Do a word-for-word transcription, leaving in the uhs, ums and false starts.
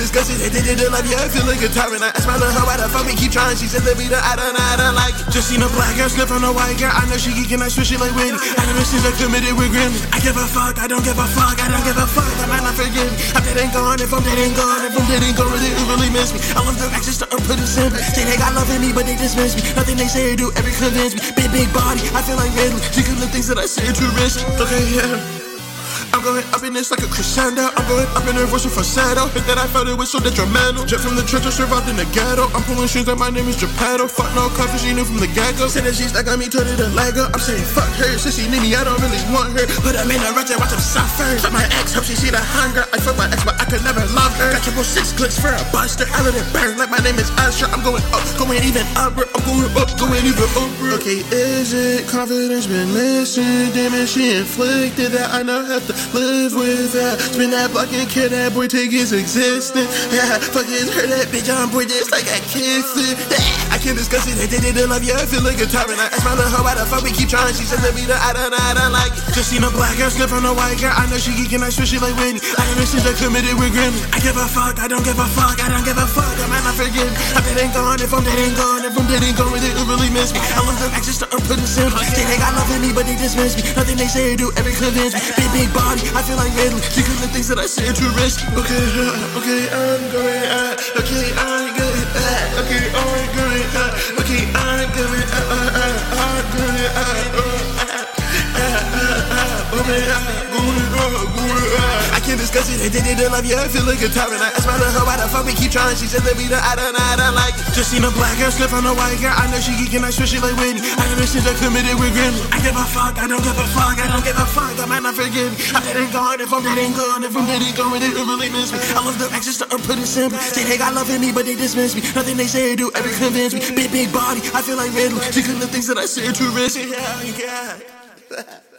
discuss it, they did it love you, I feel like a tyrant. I asked my little hoe why the fuck we keep trying. She said that we the I don't, I don't like it. Just seen a black girl slip on a white girl. I know she geeking, I swear she like Whitney. I never since I committed with Grammy. I give a fuck, I don't give a fuck, I don't give a fuck. I might not forgive me. I'm dead and gone, if I'm dead and gone, if I'm dead and gone, really, really miss me. I love the access to put it simple. Say they got love in me, but they dismiss me. Nothing they say or do ever convince me. Big, big body, I feel like Ridley. She could the things that I say are too risky. Okay, yeah. I'm going up in this like a crescendo. I'm going up in a voice with falsetto. Hit that I felt it was so detrimental. Jet from the church, I survived in the ghetto. I'm pulling strings like my name is Geppetto. Fuck no coffee, she knew from the get-go. Said that she's like on me, told her to Lego. I'm saying fuck her, since she need me, I don't really want her. But I'm in a rush, I watch her suffer. Fuck my ex, hope she see the hunger. I fuck my ex, but I could never love her. Got triple six clicks for a buster. I let it burn like my name is Usher. I'm going up, going even upward. I'm going up, going even upward. Okay, is it confidence been missing? Damage she inflicted that I now have to live with. That. Spin that block and kill that boy, take his existence. Yeah, fuck his hurt that bitch on board just like a kiss it. I can't discuss it, they did it, they love you, I feel like a tyrant. I asked my little hoe why the fuck we keep trying. She said that we the I don't, I don't like it. Just seen a black girl slip on a white girl. I know she geeking, I swear she like Whitney. I never since I committed with Grammy. I give a fuck, I don't give a fuck, I don't give a fuck. I might not forgive me. I'm dead and gone, if I'm dead and gone, if I'm dead and gone, really, really miss me. I love the access to put it simple. Say they got love in me, but they dismiss me. Nothing they say or do ever convince me. Big, big body, I feel like Ridley. She could the things that I say are too risky. Okay, uh, okay, I'm going uh, okay, I'm going uh, okay, I'm going uh, okay, I'm going uh, uh, uh, I'm going uh, uh, uh, uh, uh, okay, I'm going uh, going uh. I can't discuss it, they did it, they love you, I feel like a tyrant. I asked my little hoe why the fuck we keep trying. She said that we the I don't, I don't like it. Just seen a black girl slip on a white girl. I know she geeking, I swear she like Whitney. I never since I committed with Grammy. I give a fuck, I don't give a fuck, I don't give a fuck. I might not forgive me. I'm dead and gone, if I'm dead and gone, if I'm dead and gone, they really miss me. I love the access to put it simple. Say they got love in me, but they dismiss me. Nothing they say or do ever convince me. Big, big body, I feel like Ridley. She could the things that I say are too risky. Yeah, yeah.